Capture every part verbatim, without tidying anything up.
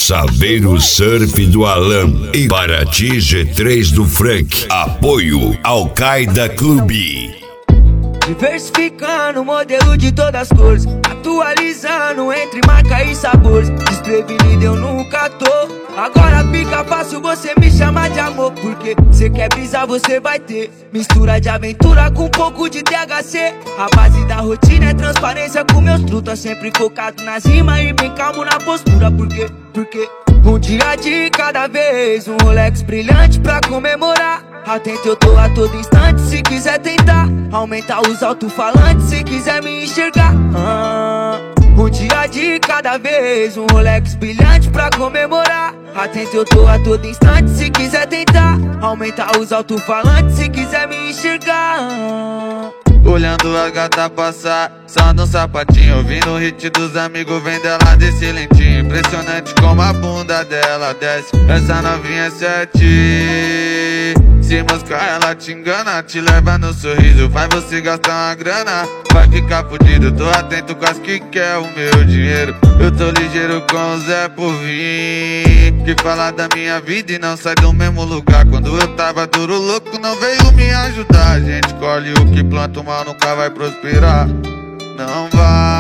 Saveiro Surf do Alan e Paraty G três do Frank. Apoio Al-Qaeda Clube. Diversificando o modelo de todas as cores, atualizando entre marca e sabores. Desprevenido eu nunca tô, agora fica fácil você me chamar de amor. Porque cê quer brisar, você vai ter mistura de aventura com um pouco de T H C. A base da rotina é transparência com meus trutas, sempre focado nas rimas e bem calmo na postura. Porque, porque um dia de cada vez, um Rolex brilhante pra comemorar. Atento eu tô a todo instante, se quiser tentar aumentar os alto-falantes, se quiser me enxergar. ah, Um dia de cada vez, um Rolex brilhante pra comemorar. Atento eu tô a todo instante, se quiser tentar aumentar os alto-falantes, se quiser me enxergar. Olhando a gata passar, só no sapatinho, ouvindo o hit dos amigos, vem dela desse lentinho. Impressionante como a bunda dela desce, essa novinha é sete. Se moscar ela te engana, te leva no sorriso, faz você gastar uma grana, vai ficar fudido. Tô atento com as que quer o meu dinheiro, eu tô ligeiro com o Zé por vir, que fala da minha vida e não sai do mesmo lugar. Quando eu tava duro louco não veio me ajudar. A gente colhe o que planta, o mal nunca vai prosperar, não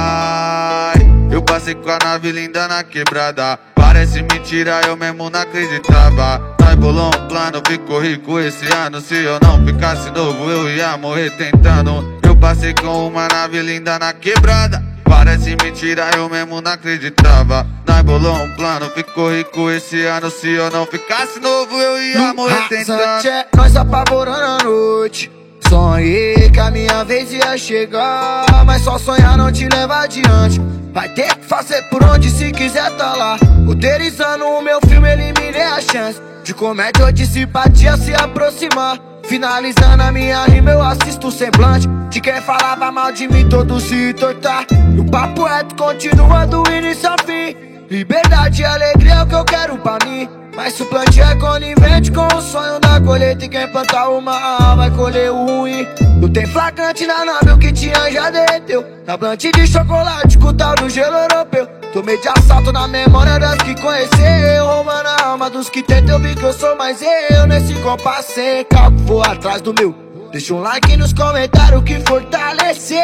vai. Eu passei com a nave linda na quebrada, parece mentira, eu mesmo não acreditava. Nós bolou um plano, ficou rico esse ano. Se eu não ficasse novo eu ia morrer tentando. Eu passei com uma nave linda na quebrada, parece mentira, eu mesmo não acreditava. Nós bolou um plano, ficou rico esse ano. Se eu não ficasse novo eu ia morrer tentando. Nós apavorando a noite, sonhei que a minha vez ia chegar, mas só sonhar não te leva adiante. Vai ter que fazer por onde se quiser tá lá. Roteirizando o meu filme, eliminei a chance de comédia ou de simpatia se aproximar. Finalizando a minha rima, eu assisto o semblante de quem falava mal de mim, todo se tortar. E o papo reto continua do início ao fim. Liberdade e alegria é o que eu quero pra mim, mas se o plantio é conivente com o sonho da colheita, e quem plantar o mal vai colher o ruim. Não tem flagrante na nave, o que tinha já derreteu. Na plante de chocolate com o tal do gelo europeu. Tomei de assalto na memória das que conheceu, roubando a alma dos que tentam. Eu vi que eu sou mais eu nesse compasso sem calco, vou atrás do meu. Deixa um like nos comentários que fortaleceu.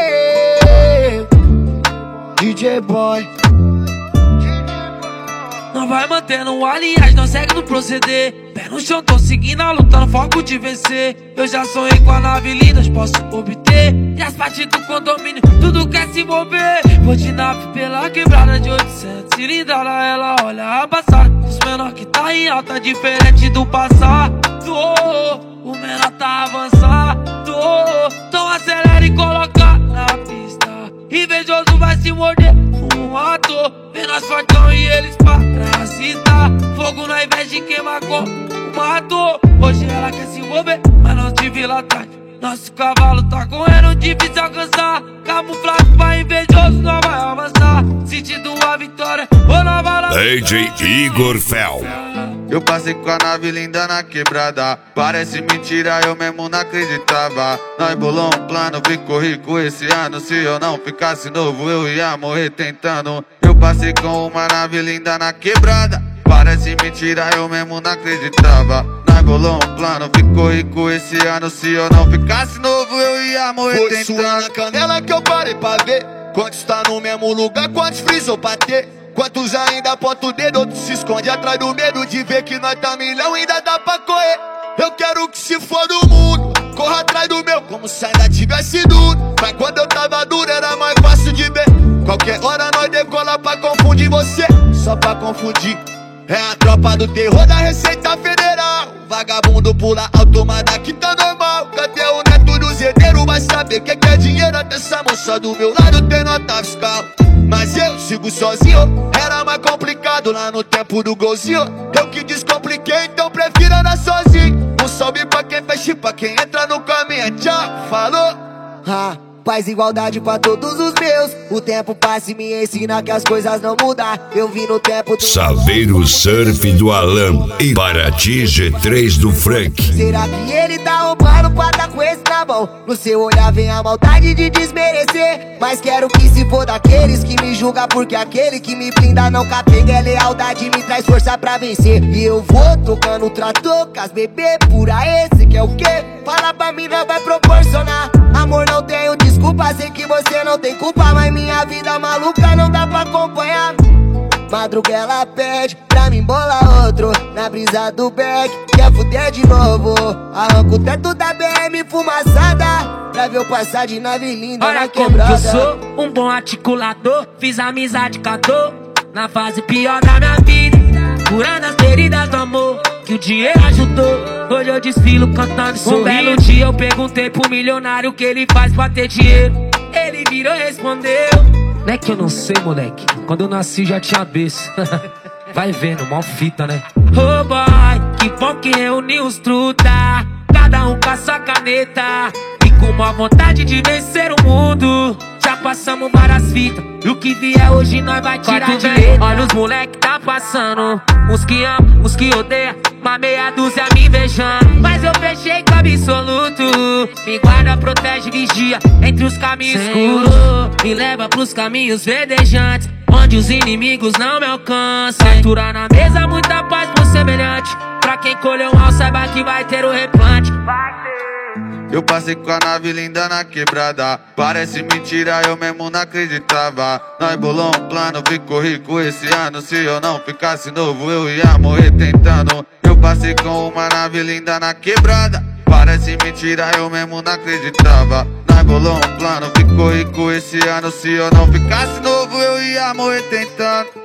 D J Boy. Não vai mantendo aliás, não segue no proceder. Pé no chão, tô seguindo a luta no foco de vencer. Eu já sonhei com a nave linda, posso obter. E as partes do condomínio, tudo quer se mover. Vou de nave pela quebrada de oitocentos cilindrada, ela olha a passada. Os menor que tá em alta, diferente do passado. O menor tá avançado, então acelera e coloca na pista. Invejoso vai se morder um ator, vê nós fortão e eles parasitar. Fogo na invés de queimar como matou. Hoje ela quer se envolver, mas não te vi lá atrás. Nosso cavalo tá correndo, difícil alcançar. Camuflado pra invejoso, não vai avançar. Sentindo a vitória, ou não vai lá. D J Igor Fel. Eu passei com a nave linda na quebrada, parece mentira, eu mesmo não acreditava. Nós bolou um plano, ficou rico esse ano. Se eu não ficasse novo eu ia morrer tentando. Eu passei com uma nave linda na quebrada, parece mentira, eu mesmo não acreditava. Nós bolou um plano, ficou rico esse ano. Se eu não ficasse novo eu ia morrer Foi tentando. sua na canela que eu parei pra ver quantos tá no mesmo lugar, quantos frisou pra ter. Quantos ainda aponta o dedo, outros se esconde atrás do medo de ver que nós tá milhão, ainda dá pra correr. Eu quero que se for do mundo, corra atrás do meu, como se ainda tivesse duro. Mas quando eu tava duro era mais fácil de ver. Qualquer hora nós decola pra confundir você, só pra confundir. É a tropa do terror da Receita Federal. Vagabundo pula alto, mas daqui tá normal. Cadê o neto do zedeiro? Vai saber que que é dinheiro. Até essa moça do meu lado tem nota fiscal. Mas eu sigo sozinho, era mais complicado lá no tempo do golzinho. Eu que descompliquei, então prefiro andar sozinho. Um salve pra quem fecha, pra quem entra no caminho. Tchau, falou. Ah, paz e igualdade pra todos os meus. O tempo passa e me ensina que as coisas não mudam. Eu vi no tempo do Saveiro Surf do Alan e Paraty G três do Frank. Será que ele tá roubando pra tá com esse na mão? No seu olhar vem a maldade de desmerecer, mas quero que se for daqueles que me julga, porque aquele que me blinda não capega é lealdade, me traz força pra vencer. E eu vou tocando o trator com as bebê pura, esse que é o quê? Fala pra mim, não vai proporcionar. Amor, não tenho desculpa, sei que você não tem culpa, mas minha vida maluca não dá pra acompanhar. Madruga ela pede pra mim bolar outro na brisa do back, quer fuder de novo. Arranco o teto da B M fumaçada pra ver eu passar de nave linda olha na como quebrada. que eu sou um bom articulador, fiz amizade com a dor na fase pior da minha vida, curando as feridas do amor que o dinheiro ajudou. Hoje eu desfilo cantando sorrindo. Um belo dia eu perguntei pro milionário o que ele faz pra ter dinheiro. Ele virou e respondeu: não é que eu não sei, moleque, quando eu nasci já tinha berço. Vai vendo, mal fita, né? Oh boy, que bom que reuniu os truta, cada um com a sua caneta e com uma vontade de vencer o mundo. Já passamos várias fitas, e o que vier hoje nós vai tirar de letra. Olha os moleque tá passando, uns que amam, uns que odeiam, uma meia dúzia me invejando. Mas eu fechei com absoluto, me guarda, protege, vigia entre os caminhos escuros, me leva pros caminhos verdejantes, onde os inimigos não me alcançam. Altura na mesa, muita paz pro semelhante, pra quem colheu mal saiba que vai ter o replante. Eu passei com a nave linda na quebrada, parece mentira, eu mesmo não acreditava. Nós bolou um plano, ficou rico esse ano. Se eu não ficasse novo, eu ia morrer tentando. Eu passei com uma nave linda na quebrada, parece mentira, eu mesmo não acreditava. Nós bolou um plano, ficou rico esse ano. Se eu não ficasse novo, eu ia morrer tentando.